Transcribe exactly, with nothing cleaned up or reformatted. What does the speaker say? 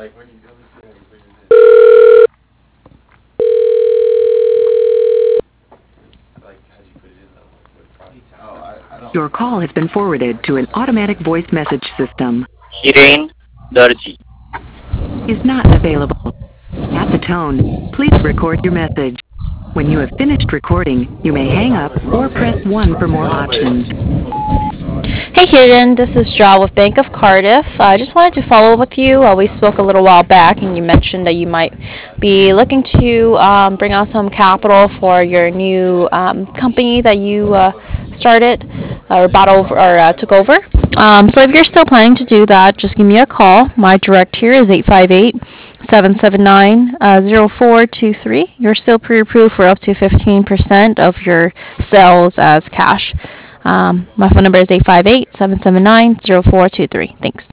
Your call has been forwarded to an automatic voice message system. Hiren Darji. Is not available. At the tone, please record your message. When you have finished recording, you may hang up or press one for more options. Hey Hiren, this is Jaw with Bank of Cardiff. I uh, just wanted to follow up with you. Uh, we spoke a little while back and you mentioned that you might be looking to um, bring out some capital for your new um, company that you uh, started uh, or bought over or uh, took over. Um, so if you're still planning to do that, just give me a call. My direct here is eight five eight, seven seven nine, zero four two three. You're still pre-approved for up to fifteen percent of your sales as cash. Um, my phone number is eight five eight, seven seven nine, zero four two three. Thanks.